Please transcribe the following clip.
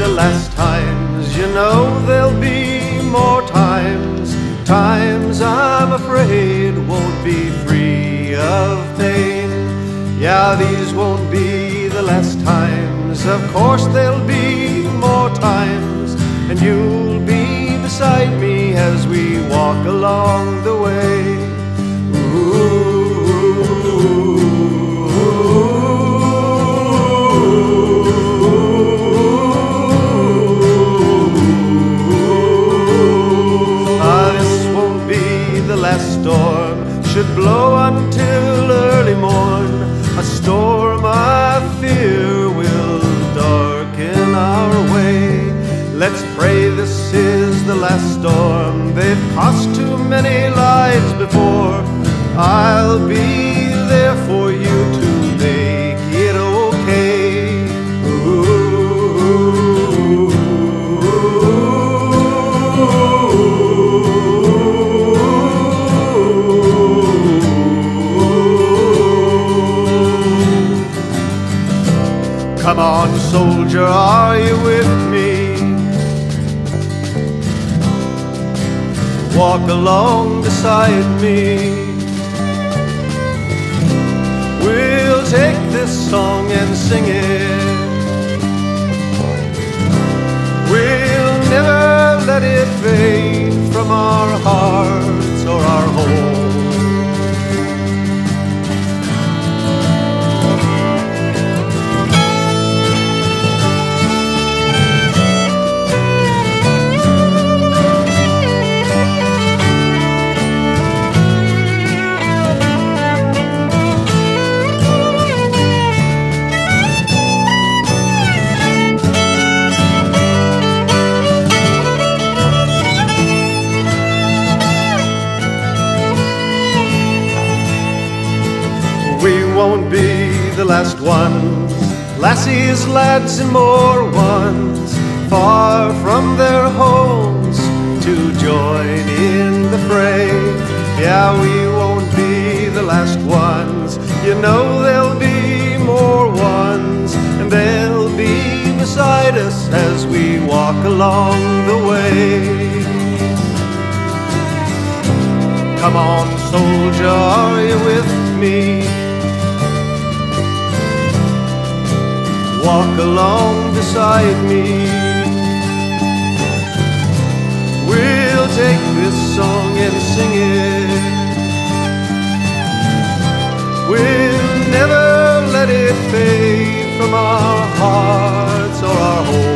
the last times. You know there'll be more times. Times I'm afraid won't be free of pain. Yeah, these won't be the last times. Of course there'll be more times, and you'll be beside me as we walk along the way. This won't be the last storm. Should blow until early morn. A storm I fear will darken our way. Let's pray this is the last storm. They've cost too many lives before. I'll be there for you to make it okay. Come on, soldier, are you with me? Walk along beside me. We'll take this song and sing it. We'll never let it fade from our hearts or our homes. We won't be the last ones, lassies, lads, and more ones, far from their homes to join in the fray. Yeah, we won't be the last ones. You know there'll be more ones, and they'll be beside us as we walk along the way. Come on, soldier, are you with me? Walk along beside me. We'll take this song and sing it. We'll never let it fade from our hearts or our homes.